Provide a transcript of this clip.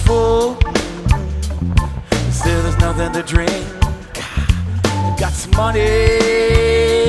full. Still there's nothing to drink. Got some money